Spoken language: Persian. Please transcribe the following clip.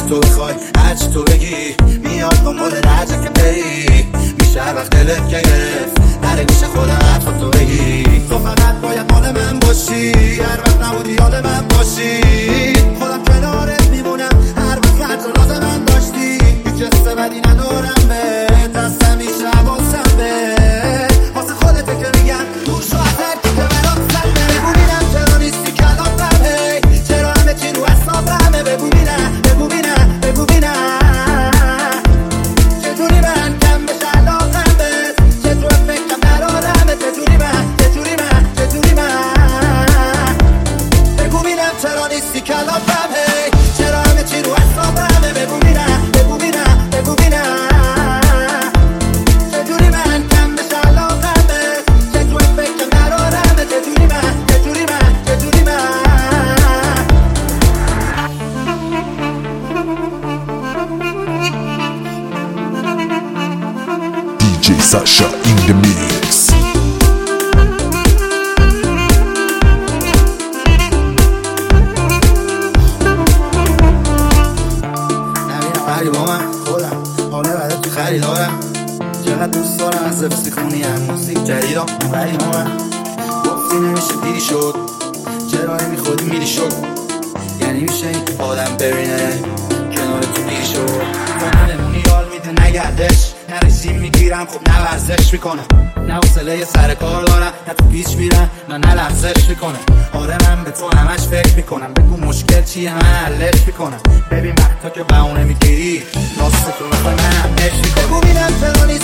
تو بخوای هرچی تو بگی میاد دنبال درجه که بری میشه هر وقت دلت گرفت نره میشه خودم حرفا تو بگی تو فقط باید مال من باشی هر وقت نبودی یاد من باشی خودم کنارت میمونم هر وقت هر جا لازم من داشتی هیچ حس بدی ندارم به دستم میشه حواسم به واسه خودته که میگم دور شو از هر کی که برات سلمه بگو بینم چرا نیستی کلامم هی چرا همه چی رو حسابمه بگو بینم بگو بینم بگو بینم چجوری من کم بشه علاقم بهت چطور فکرم قرارمه چجوری من بگو بینم چرا نیستی کلامم هی چرا همه چی رو حسابمه بگو بینم بگو بینم بگو بینم چجوری من کم بشه علاقم بهت چطور فکرم قرارمه چجوری من DJ Sasha in the mix. نمیرم با من خودم حاله برات که خریدارم چقدر دوست دارم از زفتی خونی هم موسیق جدیدم ولی با من گفتی نمیشه دیری شد چرا نمیخودی میری شد یعنی میشه این آدم ببینه کنار تو دیری شد تو نمونی یال میده نگردش نریسیم میگیرم خب نه ورزش میکنم نه حوصله سر کار دارم نه تو پیچ میرم نه لغزش میکنم آره من به تو همش فکر میکنم بگو مشکل چیه من حلش میکنم ببین وقتا که بهونه میگیری راست تو بخوای من همش میکنم بگو بینم چرا